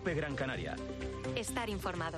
COPE Gran Canaria. Estar informado.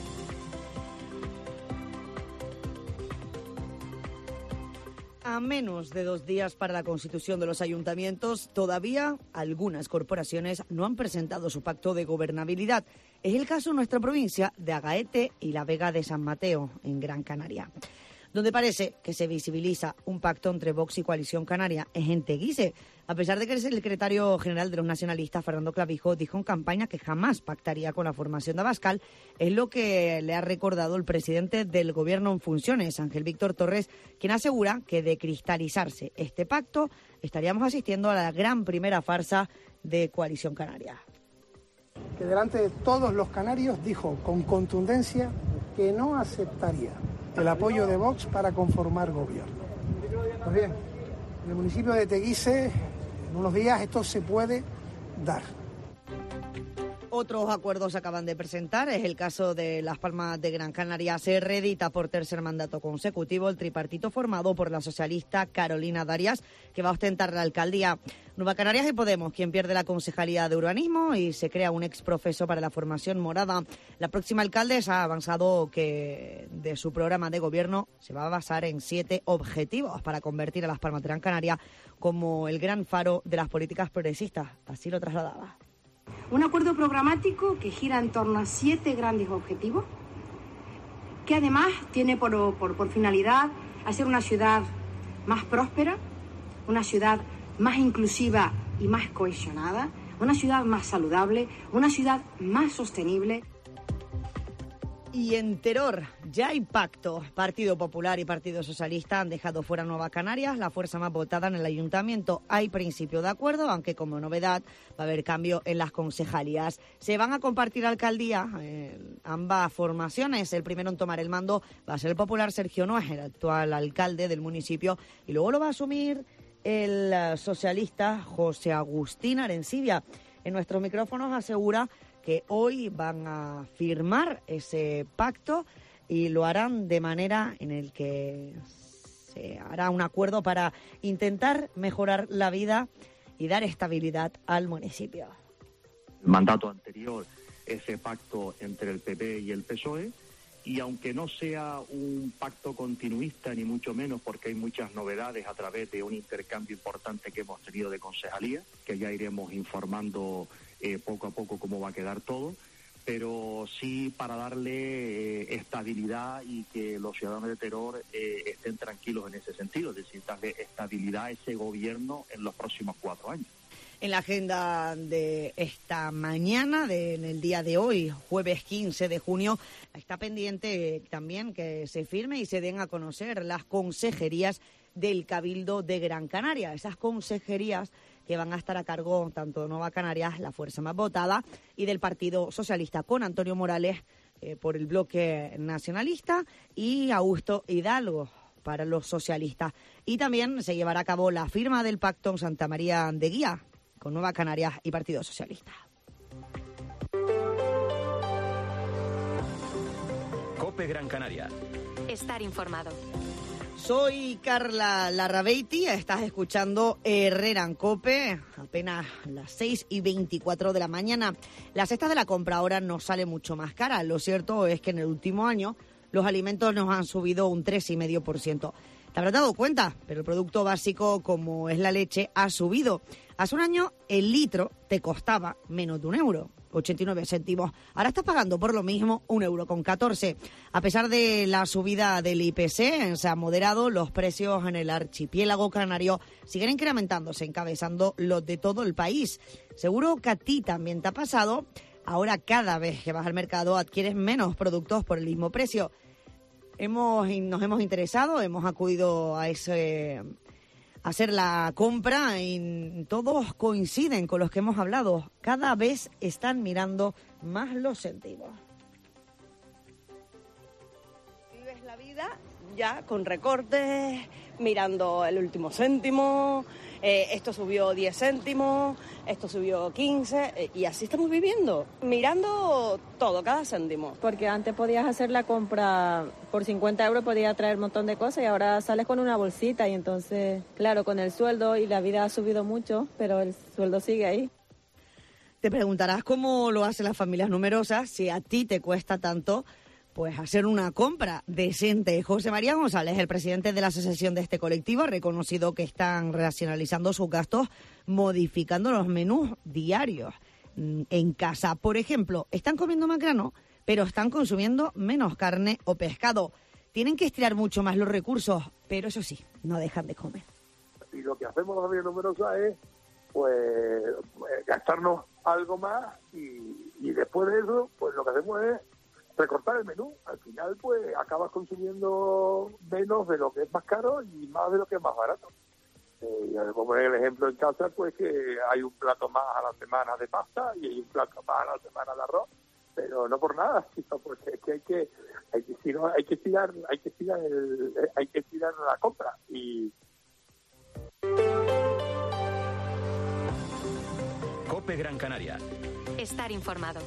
A menos de 2 días para la constitución de los ayuntamientos, todavía algunas corporaciones no han presentado su pacto de gobernabilidad. Es el caso en nuestra provincia de Agaete y la Vega de San Mateo, en Gran Canaria, donde parece que se visibiliza un pacto entre Vox y Coalición Canaria es en Teguise, a pesar de que el secretario general de los nacionalistas, Fernando Clavijo, dijo en campaña que jamás pactaría con la formación de Abascal. Es lo que le ha recordado el presidente del Gobierno en funciones, Ángel Víctor Torres, quien asegura que de cristalizarse este pacto estaríamos asistiendo a la gran primera farsa de Coalición Canaria. Que delante de todos los canarios dijo con contundencia que no aceptaría el apoyo de Vox para conformar gobierno. Pues bien, en el municipio de Teguise, en unos días esto se puede dar. Otros acuerdos se acaban de presentar. Es el caso de Las Palmas de Gran Canaria. Se reedita por tercer mandato consecutivo el tripartito formado por la socialista Carolina Darias, que va a ostentar la alcaldía. Nueva Canarias y Podemos, quien pierde la concejalía de urbanismo, y se crea un exprofeso para la formación morada. La próxima alcaldesa ha avanzado que de su programa de gobierno se va a basar en 7 objetivos para convertir a Las Palmas de Gran Canaria como el gran faro de las políticas progresistas. Así lo trasladaba. Un acuerdo programático que gira en torno a 7 grandes objetivos, que además tiene por finalidad hacer una ciudad más próspera, una ciudad más inclusiva y más cohesionada, una ciudad más saludable, una ciudad más sostenible. Y en Teror ya hay pacto. Partido Popular y Partido Socialista han dejado fuera Nueva Canarias, la fuerza más votada en el ayuntamiento. Hay principio de acuerdo, aunque como novedad va a haber cambio en las concejalías. Se van a compartir alcaldía ambas formaciones. El primero en tomar el mando va a ser el popular Sergio Nuez, el actual alcalde del municipio, y luego lo va a asumir el socialista José Agustín Arencibia. En nuestros micrófonos asegura que hoy van a firmar ese pacto y lo harán de manera en el que se hará un acuerdo para intentar mejorar la vida y dar estabilidad al municipio. El mandato anterior, ese pacto entre el PP y el PSOE, y aunque no sea un pacto continuista ni mucho menos, porque hay muchas novedades a través de un intercambio importante que hemos tenido de concejalía, que ya iremos informando poco a poco cómo va a quedar todo, pero sí para darle estabilidad y que los ciudadanos de Teror estén tranquilos en ese sentido, es decir, darle estabilidad a ese gobierno en los próximos 4 años. En la agenda de esta mañana, en el día de hoy, jueves 15 de junio, está pendiente también que se firme y se den a conocer las consejerías del Cabildo de Gran Canaria. Esas consejerías que van a estar a cargo tanto de Nueva Canarias, la fuerza más votada, y del Partido Socialista, con Antonio Morales por el bloque nacionalista y Augusto Hidalgo para los socialistas. Y también se llevará a cabo la firma del pacto en Santa María de Guía, con Nueva Canarias y Partido Socialista. COPE Gran Canaria. Estar informado. Soy Carla Larrabeiti, estás escuchando Herrera en COPE, apenas las 6:24 de la mañana. La cesta de la compra ahora nos sale mucho más cara. Lo cierto es que en el último año los alimentos nos han subido un 3,5%. Te habrás dado cuenta, pero el producto básico, como es la leche, ha subido. Hace un año el litro te costaba menos de €1, 89 céntimos. Ahora estás pagando por lo mismo €1,14. A pesar de la subida del IPC, se han moderado los precios en el archipiélago canario, siguen incrementándose, encabezando los de todo el país. Seguro que a ti también te ha pasado. Ahora cada vez que vas al mercado adquieres menos productos por el mismo precio. Nos hemos interesado, hemos acudido a hacer la compra y todos coinciden con los que hemos hablado. Cada vez están mirando más los céntimos. Vives la vida ya con recortes, mirando el último céntimo, esto subió 10 céntimos, esto subió 15, y así estamos viviendo, mirando todo, cada céntimo. Porque antes podías hacer la compra por 50 euros, podías traer un montón de cosas y ahora sales con una bolsita y entonces, claro, con el sueldo y la vida ha subido mucho, pero el sueldo sigue ahí. Te preguntarás cómo lo hacen las familias numerosas, si a ti te cuesta tanto pues hacer una compra decente. José María González, el presidente de la asociación de este colectivo, ha reconocido que están racionalizando sus gastos, modificando los menús diarios en casa. Por ejemplo, están comiendo más grano, pero están consumiendo menos carne o pescado. Tienen que estirar mucho más los recursos, pero eso sí, no dejan de comer. Y lo que hacemos las familias numerosas es pues gastarnos algo más y después de eso pues lo que hacemos es recortar el menú. Al final pues acabas consumiendo menos de lo que es más caro y más de lo que es más barato. Y voy a poner el ejemplo en casa, pues que hay un plato más a la semana de pasta y hay un plato más a la semana de arroz, pero no por nada, sino porque es que hay que estirar la compra. Y COPE Gran Canaria. Estar informado.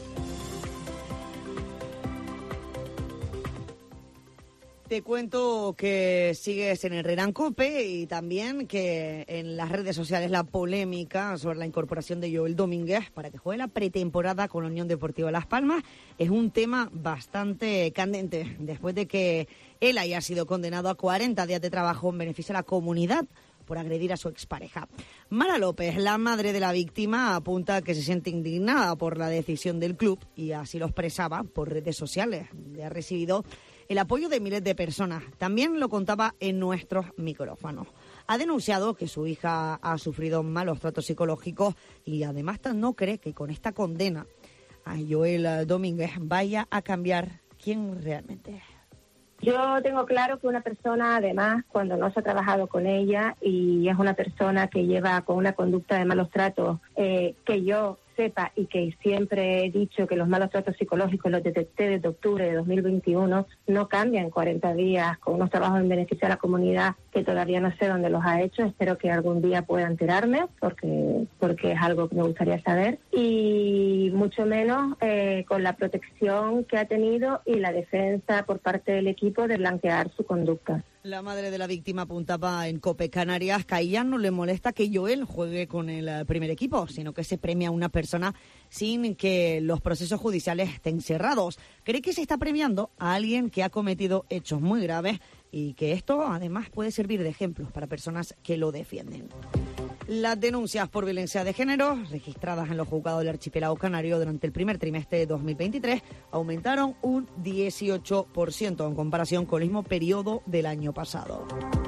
Te cuento que sigues en Herrera en COPE y también que en las redes sociales la polémica sobre la incorporación de Joel Domínguez para que juegue la pretemporada con la Unión Deportiva Las Palmas es un tema bastante candente después de que él haya sido condenado a 40 días de trabajo en beneficio a la comunidad por agredir a su expareja. Mara López, la madre de la víctima, apunta que se siente indignada por la decisión del club y así lo expresaba por redes sociales, donde ha recibido el apoyo de miles de personas. También lo contaba en nuestros micrófonos. Ha denunciado que su hija ha sufrido malos tratos psicológicos y además no cree que con esta condena a Joel Domínguez vaya a cambiar quién realmente es. Yo tengo claro que una persona, además, cuando no se ha trabajado con ella y es una persona que lleva con una conducta de malos tratos, que yo sepa y que siempre he dicho que los malos tratos psicológicos los detecté desde octubre de 2021, no cambian 40 días con unos trabajos en beneficio a la comunidad que todavía no sé dónde los ha hecho. Espero que algún día pueda enterarme porque es algo que me gustaría saber y mucho menos con la protección que ha tenido y la defensa por parte del equipo de blanquear su conducta. La madre de la víctima apuntaba en COPE Canarias que a ella no le molesta que Joel juegue con el primer equipo, sino que se premia a una persona sin que los procesos judiciales estén cerrados. Cree que se está premiando a alguien que ha cometido hechos muy graves y que esto además puede servir de ejemplo para personas que lo defienden. Las denuncias por violencia de género registradas en los juzgados del archipiélago canario durante el primer trimestre de 2023 aumentaron un 18% en comparación con el mismo periodo del año pasado.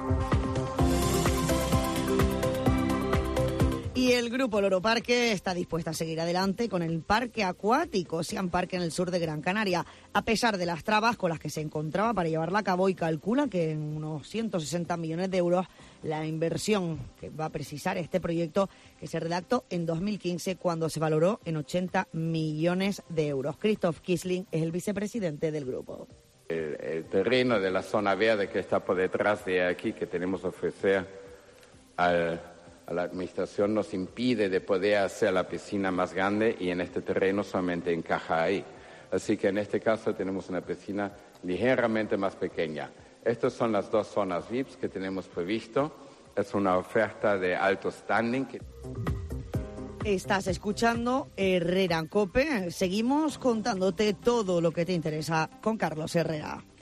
Y el Grupo Loro Parque está dispuesto a seguir adelante con el parque acuático Ocean Park en el sur de Gran Canaria, a pesar de las trabas con las que se encontraba para llevarla a cabo, y calcula que en unos 160 millones de euros la inversión que va a precisar este proyecto, que se redactó en 2015 cuando se valoró en 80 millones de euros. Christoph Kisling es el vicepresidente del grupo. El terreno de la zona verde que está por detrás de aquí, que tenemos que ofrecer a la administración, nos impide de poder hacer la piscina más grande y en este terreno solamente encaja ahí. Así que en este caso tenemos una piscina ligeramente más pequeña. Estas son las dos zonas VIPs que tenemos previsto. Es una oferta de alto standing. Estás escuchando Herrera en COPE. Seguimos contándote todo lo que te interesa con Carlos Herrera.